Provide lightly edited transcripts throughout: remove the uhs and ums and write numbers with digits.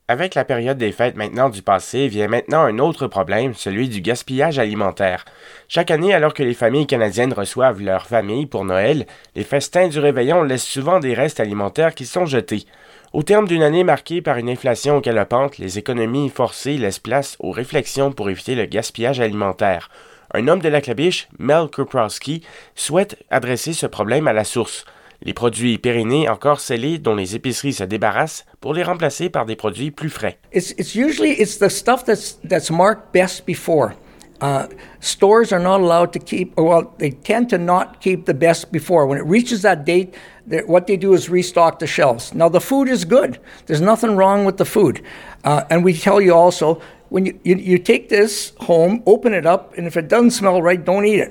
Avec la période des fêtes maintenant du passé, vient maintenant un autre problème, celui du gaspillage alimentaire. Chaque année, alors que les familles canadiennes reçoivent leurs familles pour Noël, les festins du réveillon laissent souvent des restes alimentaires qui sont jetés. Au terme d'une année marquée par une inflation galopante, les économies forcées laissent place aux réflexions pour éviter le gaspillage alimentaire. Un homme de la Clabiche, Mel Kuprowski, souhaite adresser ce problème à la source. Les produits périmés encore scellés dont les épiceries se débarrassent pour les remplacer par des produits plus frais. It's usually the stuff that's marked best before. Stores are not allowed to keep, they tend to not keep the best before. When it reaches that date, what they do is restock the shelves. Now the food is good. There's nothing wrong with the food. And we tell you also, when you take this home, open it up, and if it doesn't smell right, don't eat it.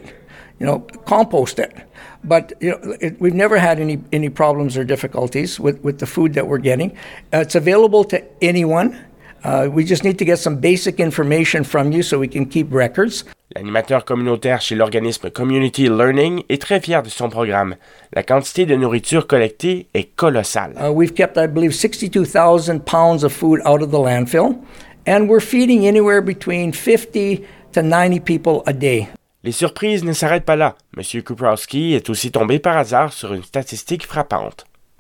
Compost it. But we've never had any problems or difficulties with the food that we're getting. It's available to anyone. We just need to get some basic information from you so we can keep records. L'animateur communautaire chez l'organisme Community Learning est très fier de son programme. La quantité de nourriture collectée est colossale. We've kept, I believe, 62,000 pounds of food out of the landfill, and we're feeding anywhere between 50 to 90 people a day. Les surprises ne s'arrêtent pas là. M. Kuprowski est aussi tombé par hasard sur une statistique frappante.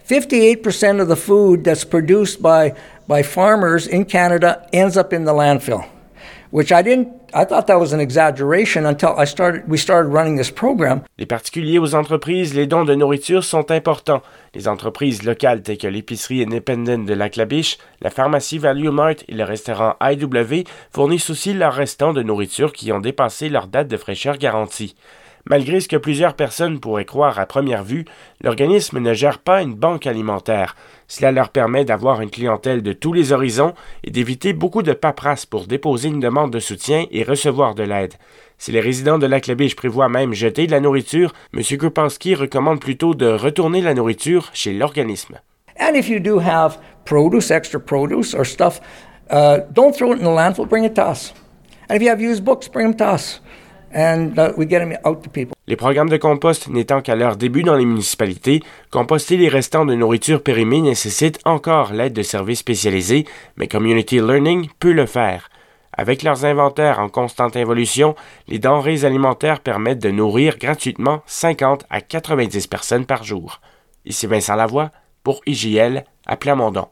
58% of the food that's produced by farmers in Canada ends up in the landfill, which I thought that was an exaggeration until we started running this program. Les particuliers aux entreprises, les dons de nourriture sont importants. Les entreprises locales telles que l'épicerie Independent de la Clabiche, la pharmacie Value Mart et le restaurant IW fournissent aussi leurs restants de nourriture qui ont dépassé leur date de fraîcheur garantie. Malgré ce que plusieurs personnes pourraient croire à première vue, l'organisme ne gère pas une banque alimentaire. Cela leur permet d'avoir une clientèle de tous les horizons et d'éviter beaucoup de paperasse pour déposer une demande de soutien et recevoir de l'aide. Si les résidents de la Clabiche prévoient même jeter de la nourriture, M. Kuprowski recommande plutôt de retourner la nourriture chez l'organisme. And if you do have produce, extra produce or stuff, don't throw it in the landfill, bring it to us. And if you have used books, bring them to us. And we get them out to people. Les programmes de compost n'étant qu'à leur début dans les municipalités, composter les restants de nourriture périmée nécessite encore l'aide de services spécialisés, mais Community Learning peut le faire. Avec leurs inventaires en constante évolution, les denrées alimentaires permettent de nourrir gratuitement 50 à 90 personnes par jour. Ici Vincent Lavoie pour IJL à Plamondon.